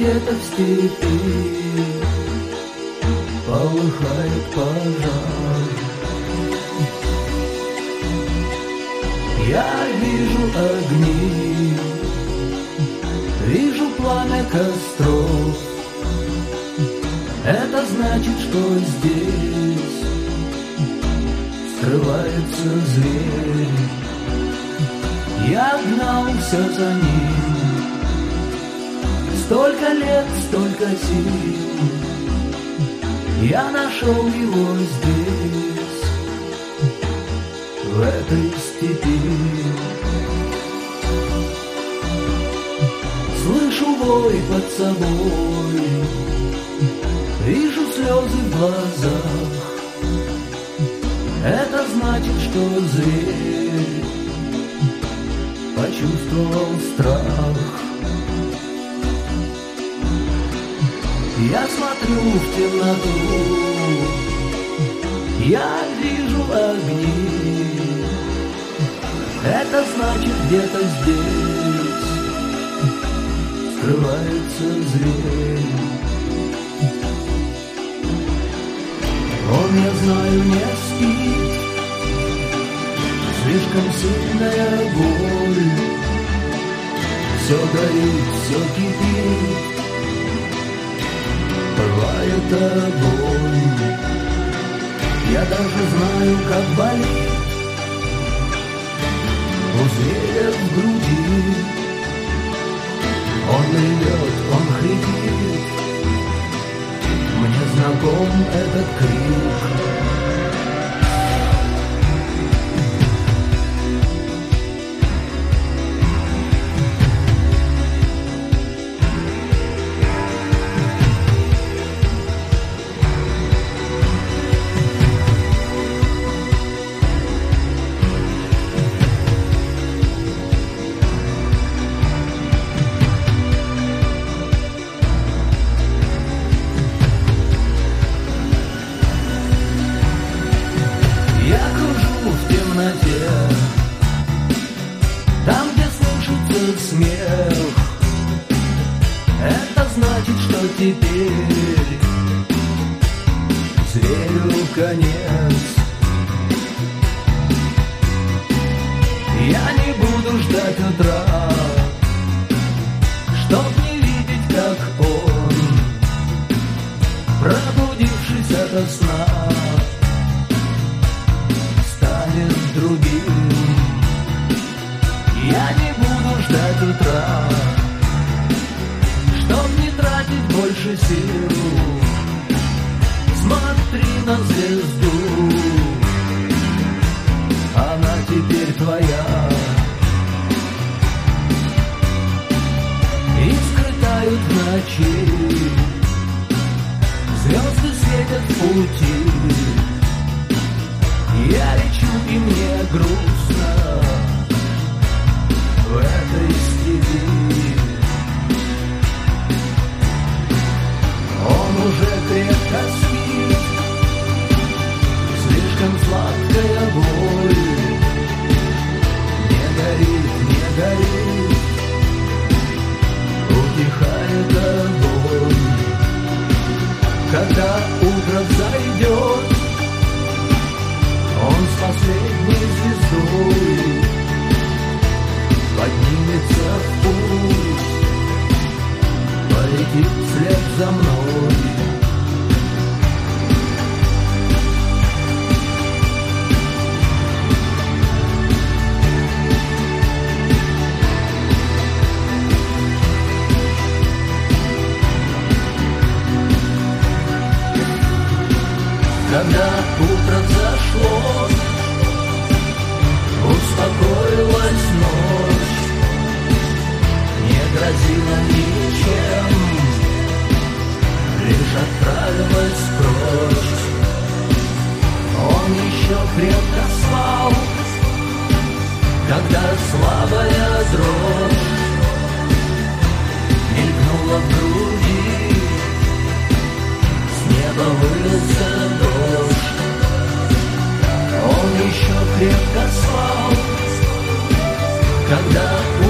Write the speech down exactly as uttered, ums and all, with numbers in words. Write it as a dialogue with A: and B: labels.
A: где-то в степи полыхает пожар. Я вижу огни, вижу пламя костров. Это значит, что здесь скрывается зверь. Я гнался за ним столько лет, столько сил. Я нашел его здесь, в этой степи. Слышу вой под собой, вижу слезы в глазах. Это значит, что зверь почувствовал страх. Я смотрю в темноту, я вижу огни. Это значит, где-то здесь скрывается зверь. Он, я знаю, не спит, слишком сильная боль. Все горит, все кипит, пылает огонь. Я даже знаю, как болит у зверя в груди. Он ревет, он хрипит, мне знаком этот крик. Там, где слышится смех, это значит, что теперь зверю конец. Я не буду ждать утра, чтоб не видеть, как он, пробудившись ото сна, станет другим. Я не буду ждать утра, чтоб не тратить больше сил. Смотри на звезду, она теперь твоя. Искры тают в ночи, звезды светят в пути. Я лечу, и мне грустно в этой степи. Он уже крепко спит, слишком сладкая боль. Не горит, не горит, утихает огонь. Когда утро взойдет, он с последней звездой поднимется в путь, полетит вслед за мной. Когда утро взошло, успокоилась ночь, не грозила ничем, лишь отправилась прочь. Он еще крепко спал, когда слабая дрожь мелькнула в груди, с неба вылился дождь. Он еще крепко спал, когда